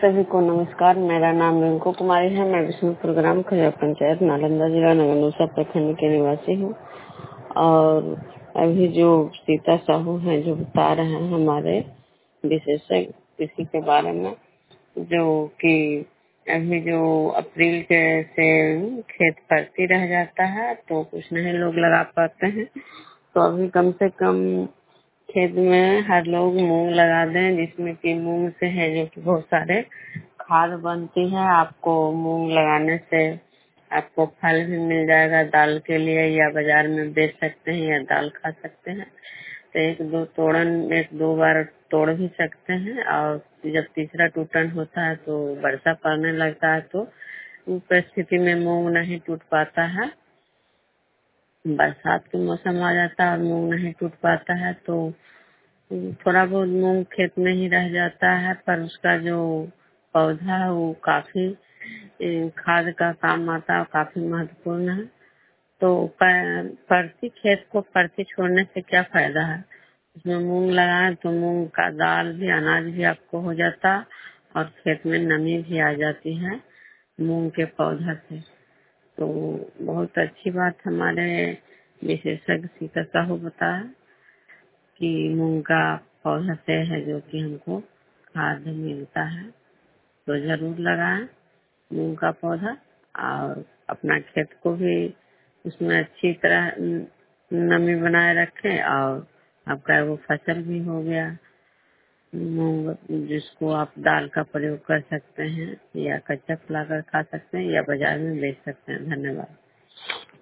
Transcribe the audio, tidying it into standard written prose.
सभी को नमस्कार। मेरा नाम रिंकू कुमारी है। मैं विष्णुपुर ग्राम खजर पंचायत नालंदा जिला नगरनौसा प्रखंड के निवासी हूँ। और अभी जो सीता साहू हैं जो बता रहे हैं हमारे विशेषज्ञ कृषि के बारे में, जो कि अभी जो अप्रैल के से खेत परती रह जाता है तो कुछ नहीं लोग लगा पाते हैं। तो अभी कम से कम खेत में हर लोग मूंग लगा दें, जिसमें कि मूंग से है जो कि बहुत सारे खाद बनती है। आपको मूंग लगाने से आपको फल भी मिल जाएगा दाल के लिए, या बाजार में बेच सकते हैं या दाल खा सकते हैं। तो एक दो बार तोड़ भी सकते हैं। और जब तीसरा टूटन होता है तो वर्षा पड़ने लगता है, तो उस परिस्थिति में मूंग नहीं टूट पाता है। बरसात के मौसम आ जाता है और मूंग नहीं टूट पाता है, तो थोड़ा बहुत मूंग खेत में ही रह जाता है। पर उसका जो पौधा है वो काफी खाद का काम आता है, काफी महत्वपूर्ण है। तो परती खेत को परती छोड़ने से क्या फायदा है? उसमें मूंग लगाए तो मूंग का दाल भी अनाज भी आपको हो जाता, और खेत में नमी भी आ जाती है मूंग के पौधा से। तो बहुत अच्छी बात हमारे विशेषज्ञ सीता साहू बताया कि मूंग का पौधा से है जो कि हमको खाद मिलता है। तो जरूर लगाएं मूंग का पौधा, और अपना खेत को भी उसमें अच्छी तरह नमी बनाए रखें। और आपका वो फसल भी हो गया मूंग, जिसको आप दाल का प्रयोग कर सकते हैं, या कच्चा खिलाकर खा सकते हैं, या बाजार में बेच सकते हैं। धन्यवाद।